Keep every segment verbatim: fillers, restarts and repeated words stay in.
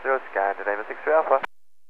zero, Scandinavia six three Alpha.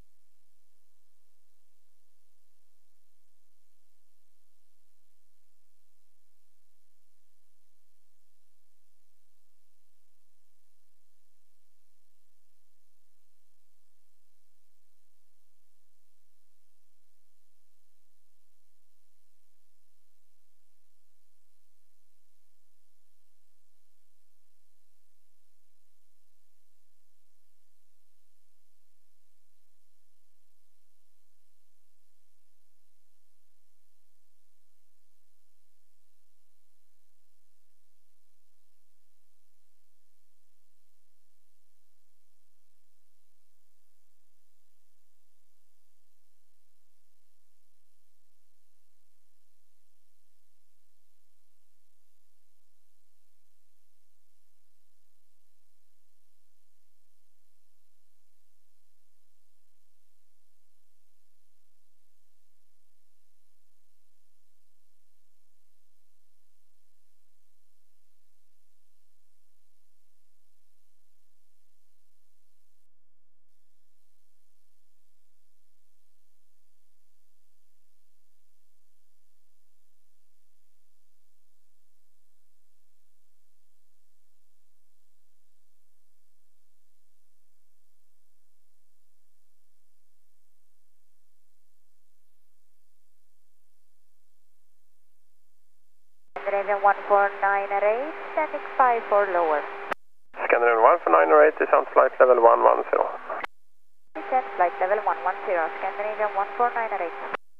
Scandinavian one four nine eight, standing five for lower. Scandinavian one four nine eight, descent flight level one one zero. Descent flight level one one zero, Scandinavian one four nine eight.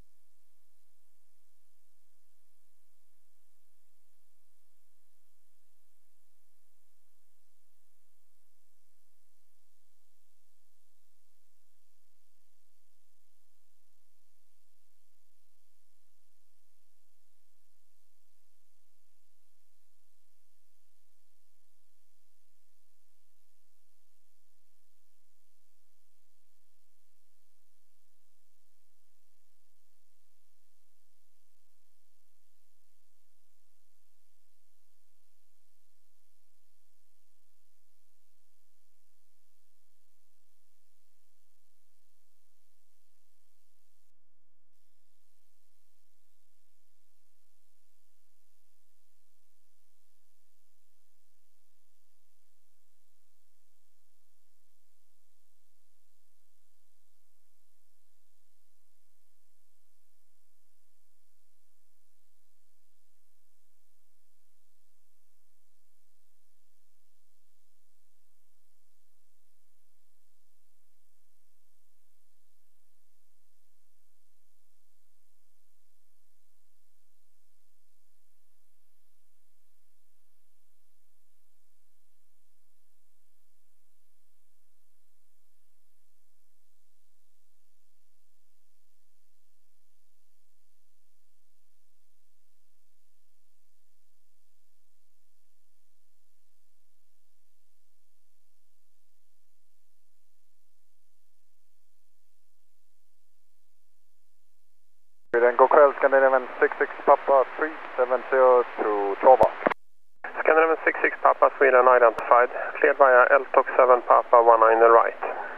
Then go kväll, Scandinavian six six Papa three seven zero to Tova. Scandinavian six six Papa Sweden identified. Cleared via L T O C seven Papa one nine right.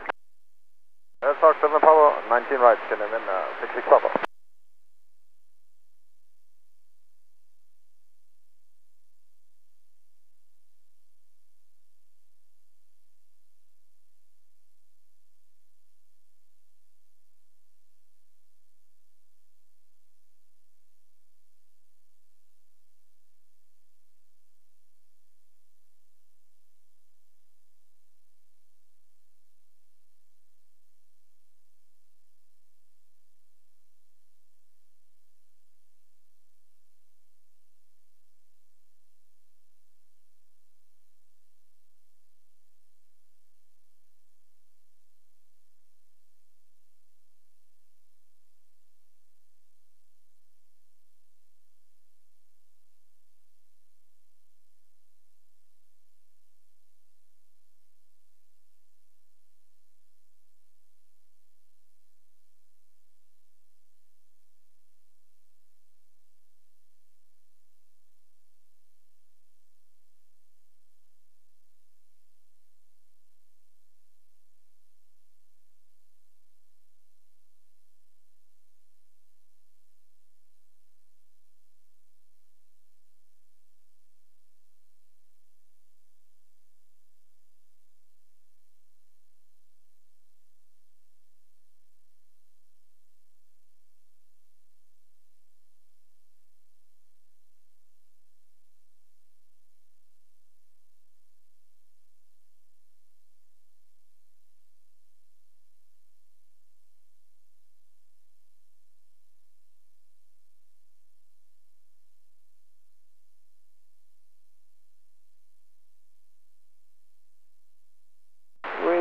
L T O C seven Papa nineteen right, Scandinavian uh, six six Papa.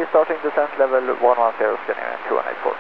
starting descent level one one zero, Scandinavian two one eight four.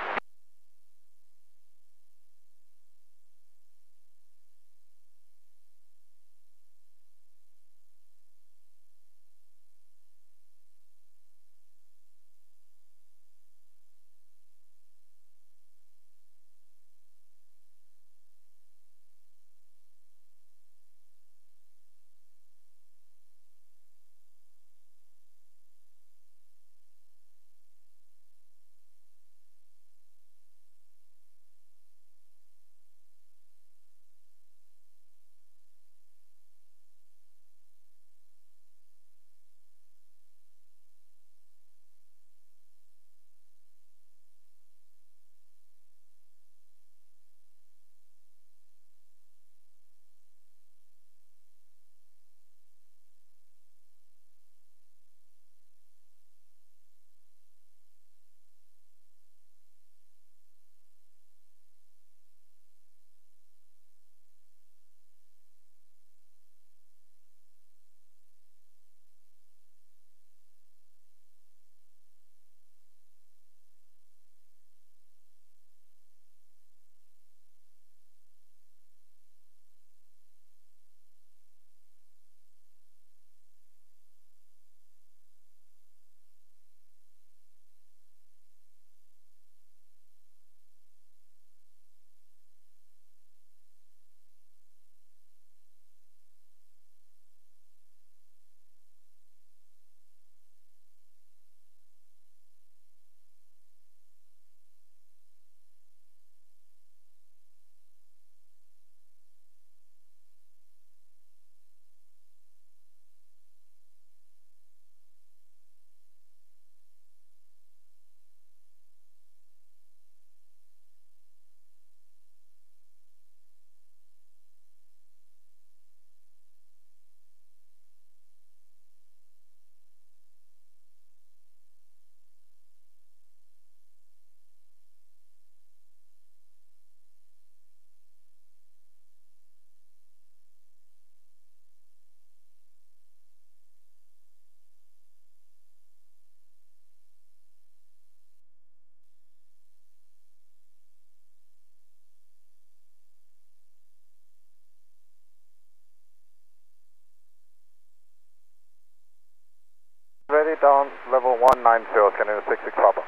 Ready down level one nine zero, Scandinavian six six Papa.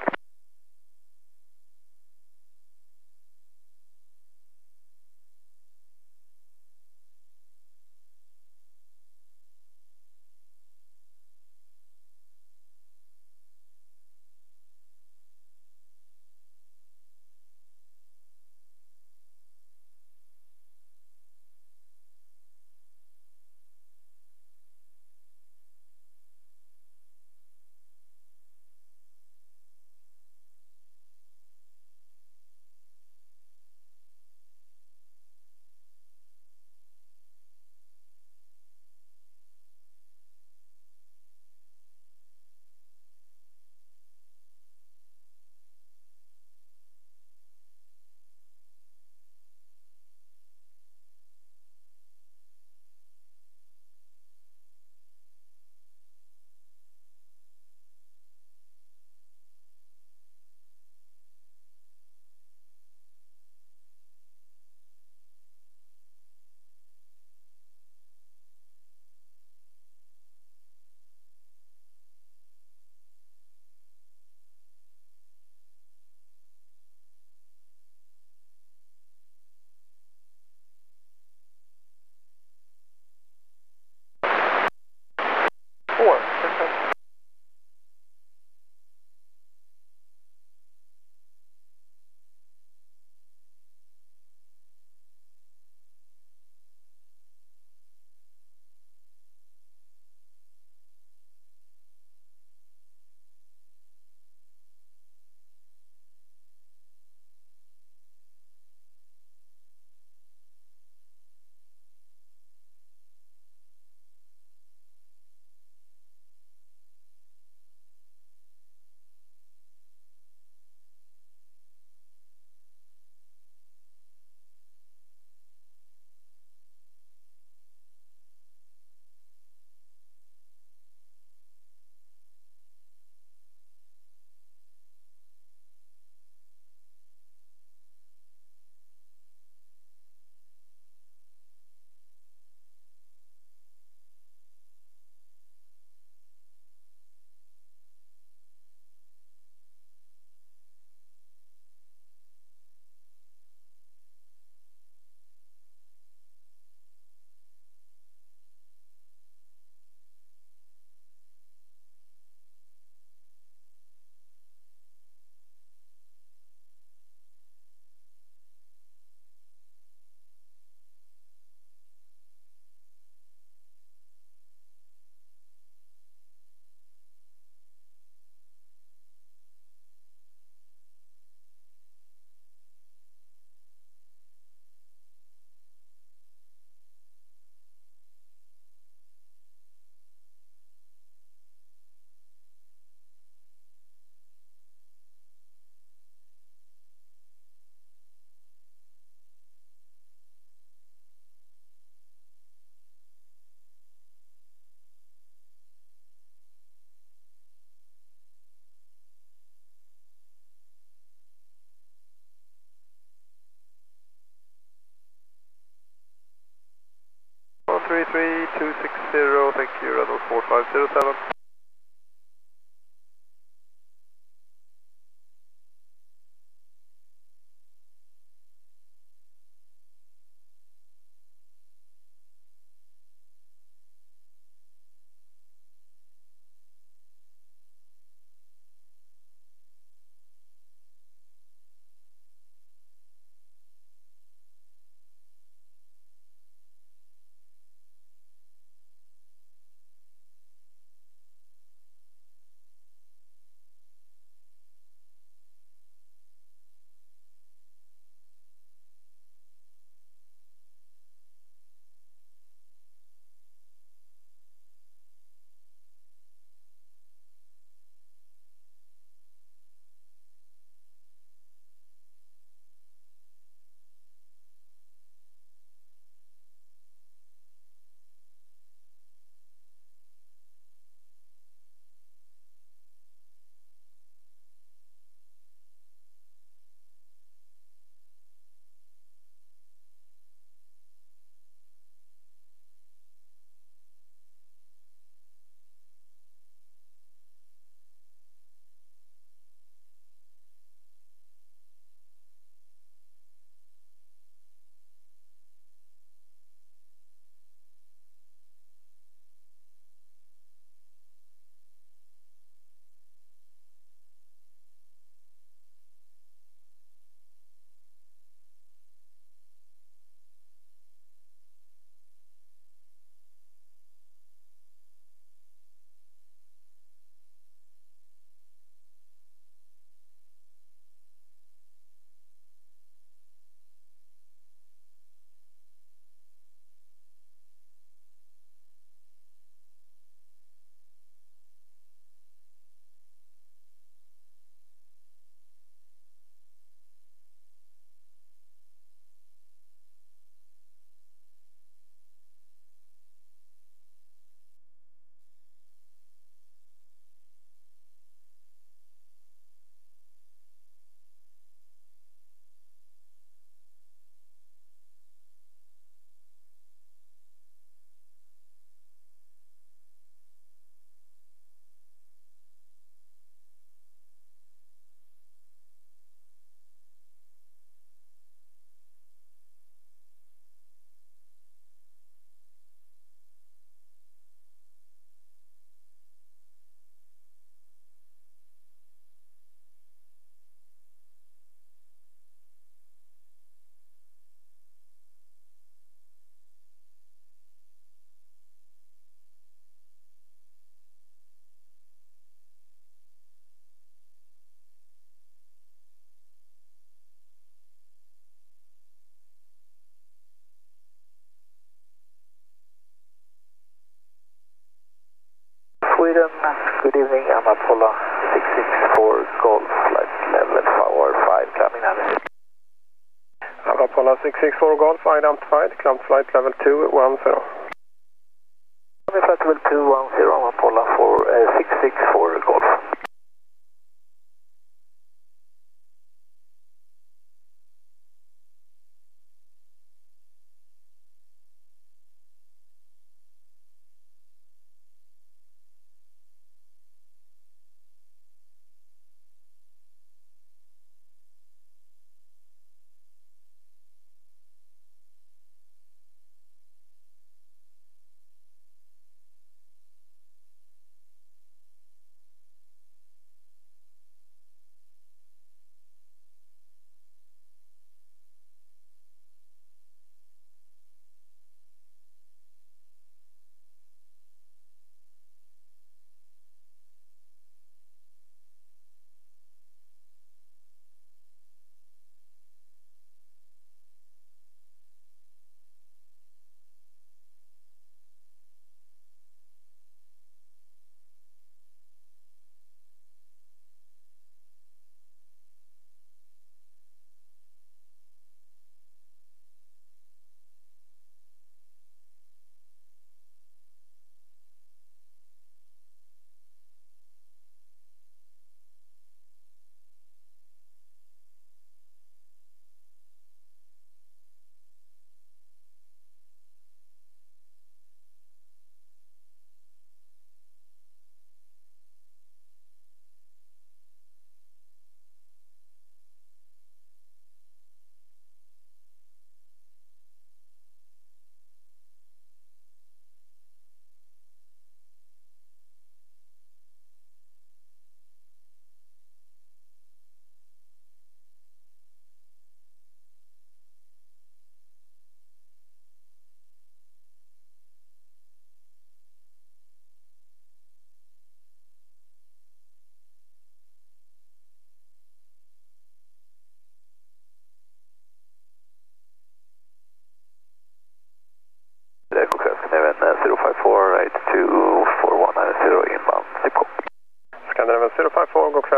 Euro four five zero seven. Sweden, good evening, I'm Apollo six six four Golf, flight level four five, climbing altitude. Apollo six six four Golf, identified, climb flight level two one zero. Climbing flight level two one zero, Apollo six six four Golf.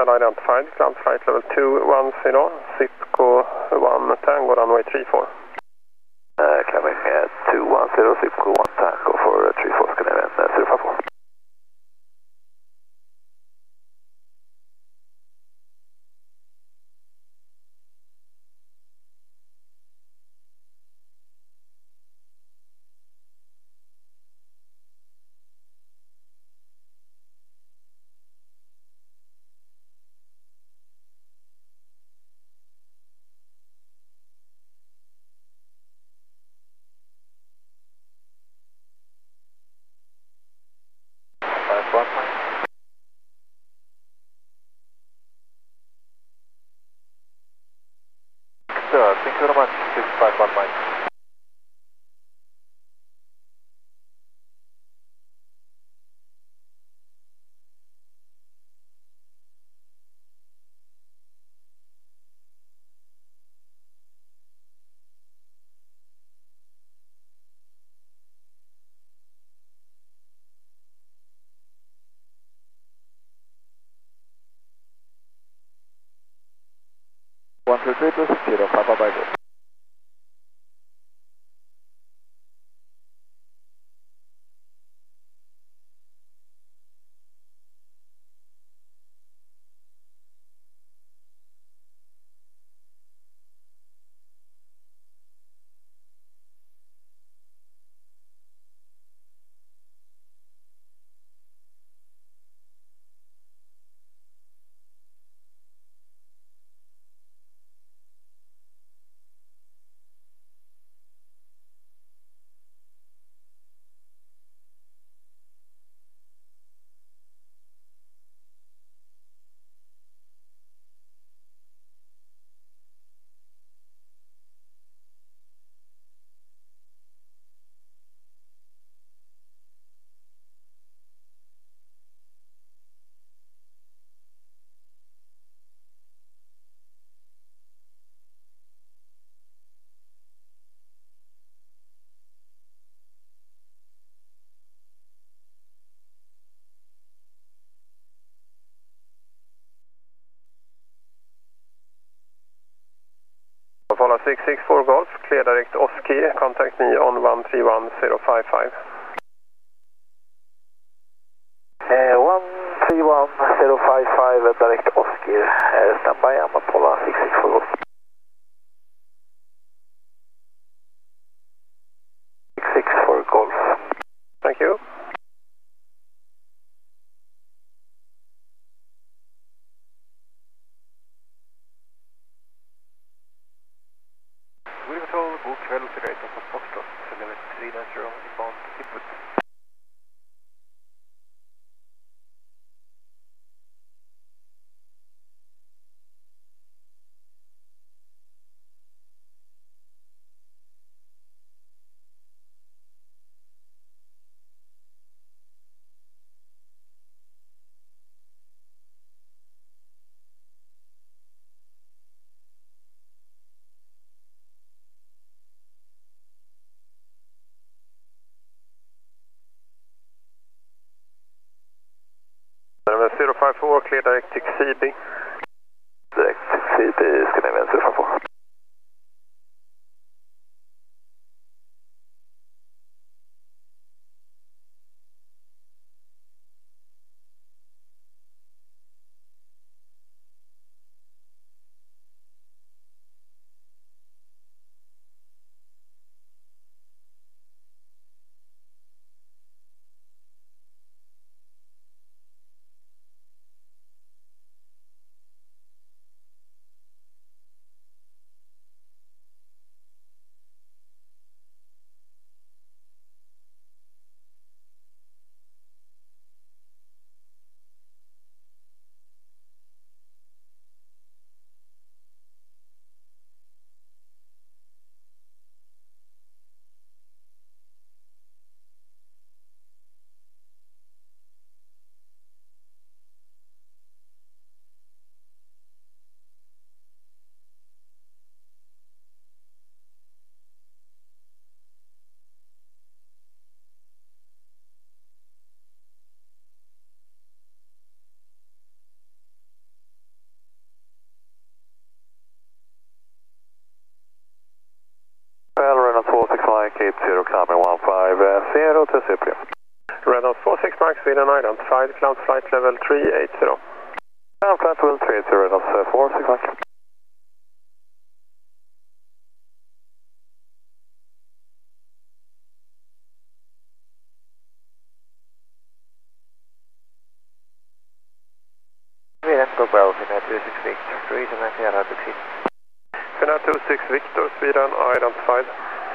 well identified. Ground flight level two one zero, Zipco one Tango, runway three four. Uh, coming at two one zero, Zipco one Tango for uh, three four, Scandinavian uh, zero five four. Sure, thank you very much, six five one mile. one two three two six zero, Papa by go. Follow six six four Golf, clear direct Oski, contact me on one three one zero five five. Uh, one three one zero five five, uh, direct Oski, uh, standby, I'm Apollo six six four Golf. six six four Golf. Thank you. Wilhelmsson, god kväll till dig som Foxtrot, level three nine zero inbound input. zero five four, clear direct to C B. Direct C B, Scandinavian zero five four. eight zero, climbing one five zero to Cyprian. Redon four six Mark, Sweden identified, cloud flight level three eight zero. Cloud flight level three eight zero, Redon four six Mark. Sweden, go well, Finnair two six Victor, three seven zero to Xit. Finnair two six Victor, Sweden identified.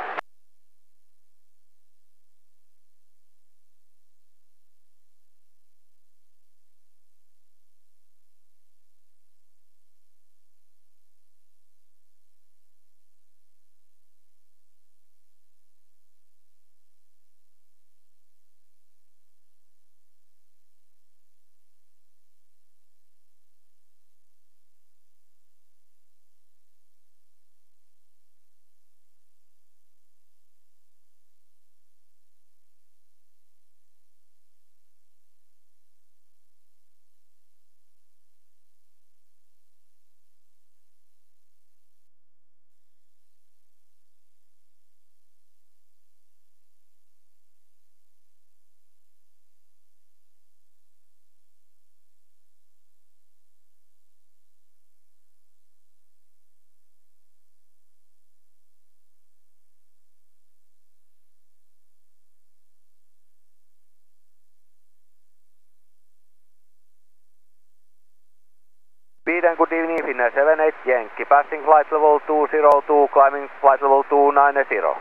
Speed and good evening, Finnair seven eight Yankee, passing flight level two zero two, climbing flight level two nine zero.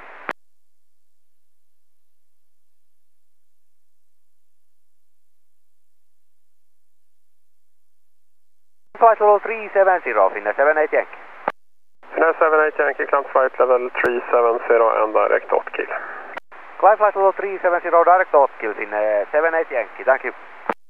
Flight level three seven zero, Finnair seven eight Yankee. Finnair seven eight Yankee, climb flight level three seven zero and direct dot kill. Climb flight level three seven zero, direct dot kill, Finnair seven eight Yankee, thank you.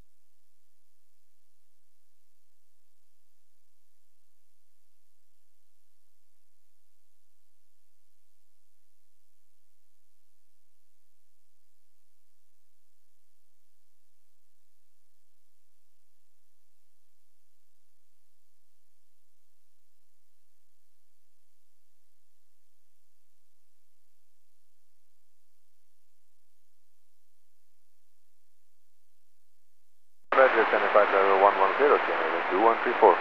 Roger, Finnair flight level one one zero, two one three four.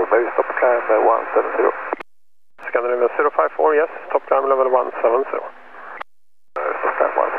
November, stop climb uh, one seven zero. Scandinavian zero five four, yes, top climb level one seven zero. Uh, stop climb one